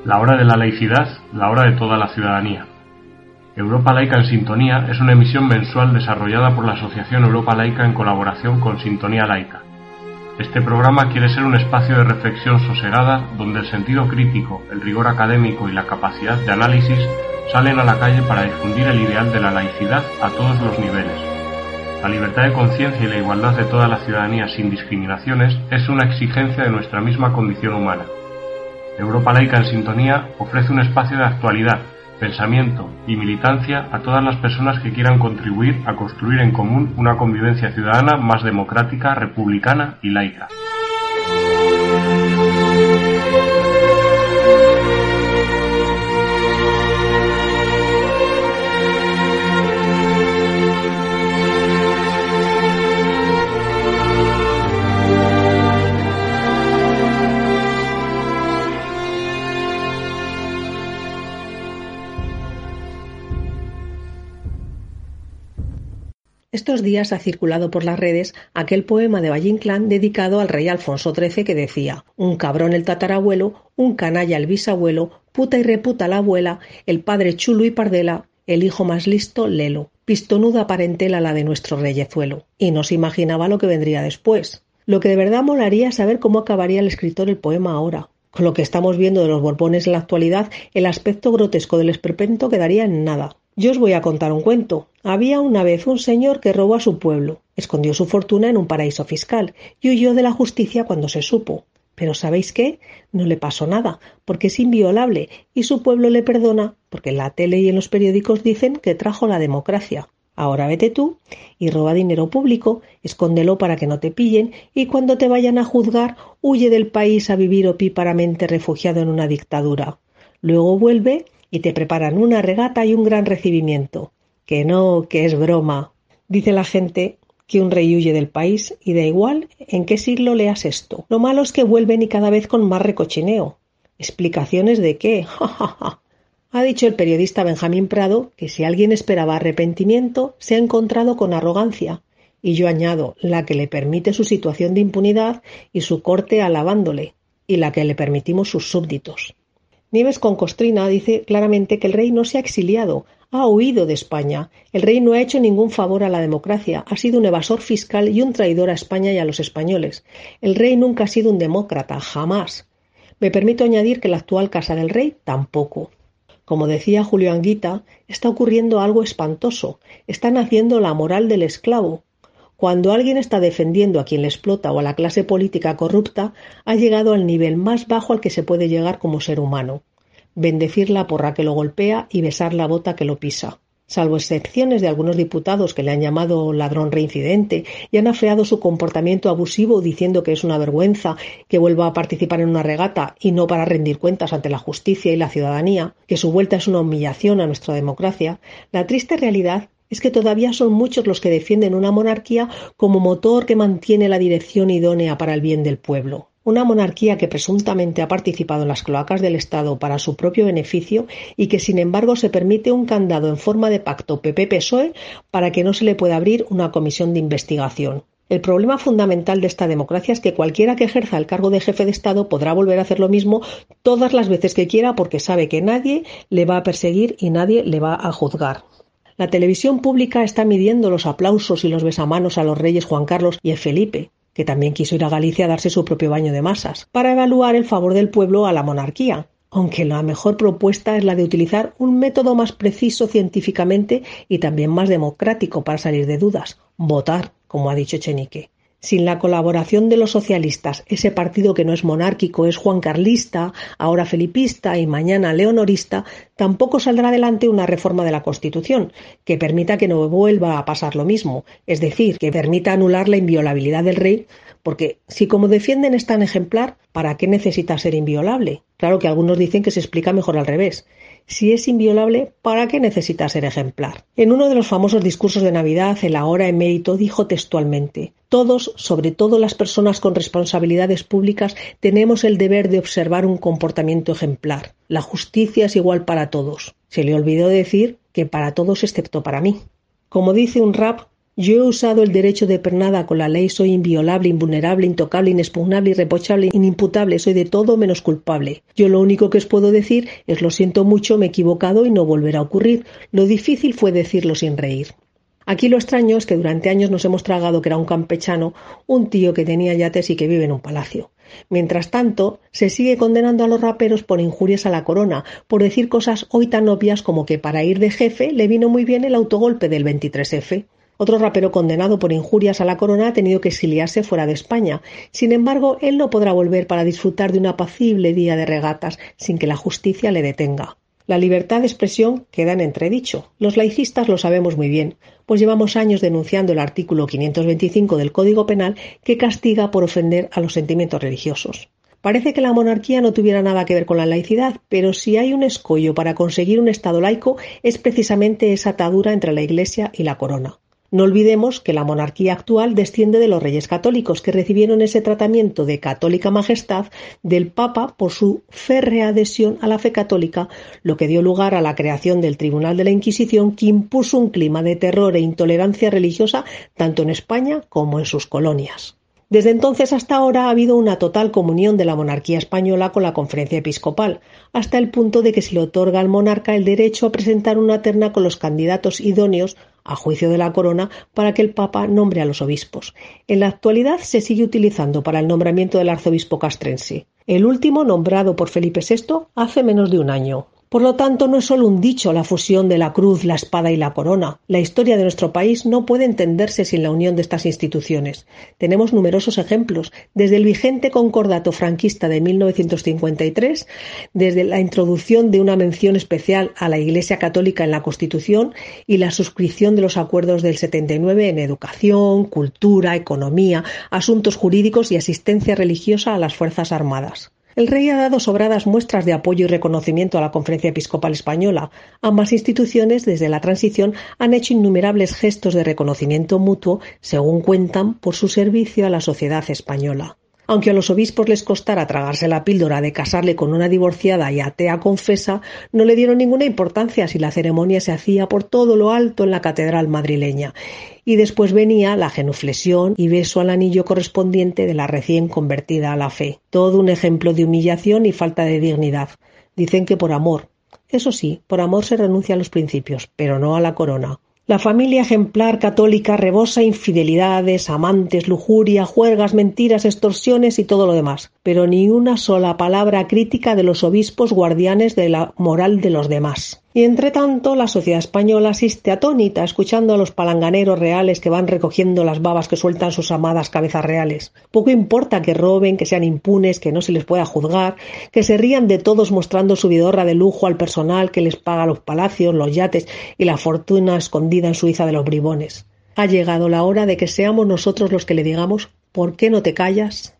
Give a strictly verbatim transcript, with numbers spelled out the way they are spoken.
La hora de la laicidad, la hora de toda la ciudadanía. Europa Laica en Sintonía es una emisión mensual desarrollada por la Asociación Europa Laica en colaboración con Sintonía Laica. Este programa quiere ser un espacio de reflexión sosegada donde el sentido crítico, el rigor académico y la capacidad de análisis salen a la calle para difundir el ideal de la laicidad a todos los niveles. La libertad de conciencia y la igualdad de toda la ciudadanía sin discriminaciones es una exigencia de nuestra misma condición humana. Europa Laica en Sintonía ofrece un espacio de actualidad, pensamiento y militancia a todas las personas que quieran contribuir a construir en común una convivencia ciudadana más democrática, republicana y laica. Estos días ha circulado por las redes aquel poema de Valle Inclán dedicado al rey Alfonso trece que decía: un cabrón el tatarabuelo, un canalla el bisabuelo, puta y reputa la abuela, el padre chulo y pardela, el hijo más listo, lelo, pistonuda parentela la de nuestro reyezuelo. Y no se imaginaba lo que vendría después. Lo que de verdad molaría es saber cómo acabaría el escritor el poema ahora. Con lo que estamos viendo de los Borbones en la actualidad, el aspecto grotesco del esperpento quedaría en nada. Yo os voy a contar un cuento. Había una vez un señor que robó a su pueblo, escondió su fortuna en un paraíso fiscal y huyó de la justicia cuando se supo. Pero ¿sabéis qué? No le pasó nada, porque es inviolable y su pueblo le perdona porque en la tele y en los periódicos dicen que trajo la democracia. Ahora vete tú y roba dinero público, escóndelo para que no te pillen y cuando te vayan a juzgar, huye del país a vivir opíparamente refugiado en una dictadura. Luego vuelve y te preparan una regata y un gran recibimiento. Que no, que es broma. Dice la gente que un rey huye del país y da igual en qué siglo leas esto. Lo malo es que vuelven y cada vez con más recochineo. ¿Explicaciones de qué? Ja, ja, ja. Ha dicho el periodista Benjamín Prado que si alguien esperaba arrepentimiento, se ha encontrado con arrogancia. Y yo añado, la que le permite su situación de impunidad y su corte alabándole, y la que le permitimos sus súbditos. Nieves con Costrina dice claramente que el rey no se ha exiliado, ha huido de España. El rey no ha hecho ningún favor a la democracia, ha sido un evasor fiscal y un traidor a España y a los españoles. El rey nunca ha sido un demócrata, jamás. Me permito añadir que la actual Casa del Rey tampoco. Como decía Julio Anguita, está ocurriendo algo espantoso. Están haciendo la moral del esclavo. Cuando alguien está defendiendo a quien le explota o a la clase política corrupta, ha llegado al nivel más bajo al que se puede llegar como ser humano. Bendecir la porra que lo golpea y besar la bota que lo pisa. Salvo excepciones de algunos diputados que le han llamado ladrón reincidente y han afeado su comportamiento abusivo diciendo que es una vergüenza que vuelva a participar en una regata y no para rendir cuentas ante la justicia y la ciudadanía, que su vuelta es una humillación a nuestra democracia, la triste realidad es que todavía son muchos los que defienden una monarquía como motor que mantiene la dirección idónea para el bien del pueblo. Una monarquía que presuntamente ha participado en las cloacas del Estado para su propio beneficio y que sin embargo se permite un candado en forma de pacto P P-P S O E para que no se le pueda abrir una comisión de investigación. El problema fundamental de esta democracia es que cualquiera que ejerza el cargo de jefe de Estado podrá volver a hacer lo mismo todas las veces que quiera porque sabe que nadie le va a perseguir y nadie le va a juzgar. La televisión pública está midiendo los aplausos y los besamanos a los reyes Juan Carlos y Felipe, que también quiso ir a Galicia a darse su propio baño de masas, para evaluar el favor del pueblo a la monarquía, aunque la mejor propuesta es la de utilizar un método más preciso científicamente y también más democrático para salir de dudas, votar, como ha dicho Echenique. Sin la colaboración de los socialistas, ese partido que no es monárquico, es juancarlista, ahora felipista y mañana leonorista, tampoco saldrá adelante una reforma de la Constitución que permita que no vuelva a pasar lo mismo, es decir, que permita anular la inviolabilidad del rey, porque si como defienden es tan ejemplar, ¿para qué necesita ser inviolable? Claro que algunos dicen que se explica mejor al revés. Si es inviolable, ¿para qué necesita ser ejemplar? En uno de los famosos discursos de Navidad, el ahora emérito dijo textualmente: todos, sobre todo las personas con responsabilidades públicas, tenemos el deber de observar un comportamiento ejemplar. La justicia es igual para todos. Se le olvidó decir que para todos excepto para mí. Como dice un rap, Yo he usado el derecho de pernada con la ley, soy inviolable, invulnerable, intocable, inexpugnable, irreprochable, inimputable, soy de todo menos culpable. Yo lo único que os puedo decir es lo siento mucho, me he equivocado y no volverá a ocurrir. Lo difícil fue decirlo sin reír. Aquí lo extraño es que durante años nos hemos tragado que era un campechano, un tío que tenía yates y que vive en un palacio. Mientras tanto, se sigue condenando a los raperos por injurias a la corona, por decir cosas hoy tan obvias como que para ir de jefe le vino muy bien el autogolpe del veintitrés efe. Otro rapero condenado por injurias a la corona ha tenido que exiliarse fuera de España. Sin embargo, él no podrá volver para disfrutar de un apacible día de regatas sin que la justicia le detenga. La libertad de expresión queda en entredicho. Los laicistas lo sabemos muy bien, pues llevamos años denunciando el artículo quinientos veinticinco del Código Penal que castiga por ofender a los sentimientos religiosos. Parece que la monarquía no tuviera nada que ver con la laicidad, pero si hay un escollo para conseguir un Estado laico es precisamente esa atadura entre la Iglesia y la corona. No olvidemos que la monarquía actual desciende de los reyes católicos, que recibieron ese tratamiento de católica majestad del Papa por su férrea adhesión a la fe católica, lo que dio lugar a la creación del Tribunal de la Inquisición, que impuso un clima de terror e intolerancia religiosa tanto en España como en sus colonias. Desde entonces hasta ahora ha habido una total comunión de la monarquía española con la Conferencia Episcopal, hasta el punto de que se le otorga al monarca el derecho a presentar una terna con los candidatos idóneos a juicio de la corona para que el Papa nombre a los obispos. En la actualidad se sigue utilizando para el nombramiento del arzobispo castrense, el último nombrado por Felipe sexto hace menos de un año. Por lo tanto, no es solo un dicho la fusión de la cruz, la espada y la corona. La historia de nuestro país no puede entenderse sin la unión de estas instituciones. Tenemos numerosos ejemplos, desde el vigente concordato franquista de mil novecientos cincuenta y tres, desde la introducción de una mención especial a la Iglesia Católica en la Constitución y la suscripción de los acuerdos del setenta y nueve en educación, cultura, economía, asuntos jurídicos y asistencia religiosa a las Fuerzas Armadas. El rey ha dado sobradas muestras de apoyo y reconocimiento a la Conferencia Episcopal Española. Ambas instituciones, desde la transición, han hecho innumerables gestos de reconocimiento mutuo, según cuentan, por su servicio a la sociedad española. Aunque a los obispos les costara tragarse la píldora de casarle con una divorciada y atea confesa, no le dieron ninguna importancia si la ceremonia se hacía por todo lo alto en la catedral madrileña. Y después venía la genuflexión y beso al anillo correspondiente de la recién convertida a la fe. Todo un ejemplo de humillación y falta de dignidad. Dicen que por amor. Eso sí, por amor se renuncia a los principios, pero no a la corona. La familia ejemplar católica rebosa infidelidades, amantes, lujuria, juergas, mentiras, extorsiones y todo lo demás, pero ni una sola palabra crítica de los obispos guardianes de la moral de los demás. Y entre tanto, la sociedad española asiste atónita escuchando a los palanganeros reales que van recogiendo las babas que sueltan sus amadas cabezas reales. Poco importa que roben, que sean impunes, que no se les pueda juzgar, que se rían de todos mostrando su vidorra de lujo al personal que les paga los palacios, los yates y la fortuna escondida en Suiza de los bribones. Ha llegado la hora de que seamos nosotros los que le digamos ¿por qué no te callas?